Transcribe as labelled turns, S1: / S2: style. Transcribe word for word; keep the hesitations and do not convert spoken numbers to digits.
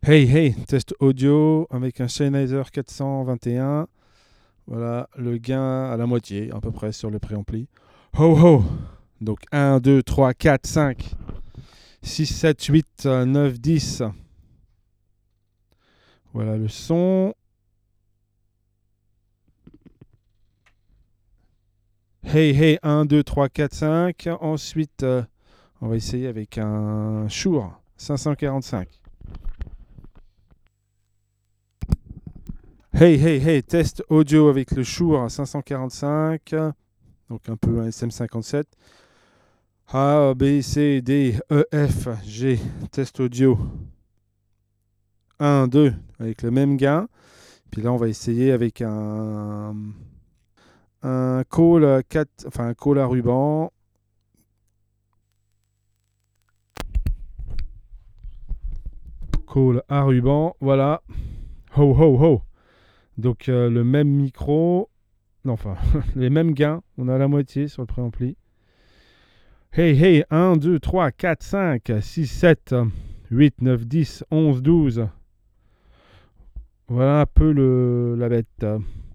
S1: Hey, hey, test audio avec un Sennheiser quatre cent vingt et un. Voilà, le gain à la moitié, à peu près, sur le préampli. Ho, ho! Donc un, deux, trois, quatre, cinq, six, sept, huit, neuf, dix. Voilà le son. Hey, hey, un, deux, trois, quatre, cinq. Ensuite, euh, on va essayer avec un Shure cinq cent quarante-cinq. Hey, hey, hey, test audio avec le Shure cinq cent quarante-cinq. Donc un peu un S M cinquante-sept. A, B, C, D, E, F, G. Test audio. un, deux, avec le même gain. Puis là, on va essayer avec un, un call quatre, enfin un call à ruban. Call à ruban, voilà. Ho, ho, ho. Donc euh, le même micro. Non, enfin, les mêmes gains. On a la moitié sur le préampli. Hey, hey, un, deux, trois, quatre, cinq, six, sept, huit, neuf, dix, onze, douze. Voilà un peu le, la bête.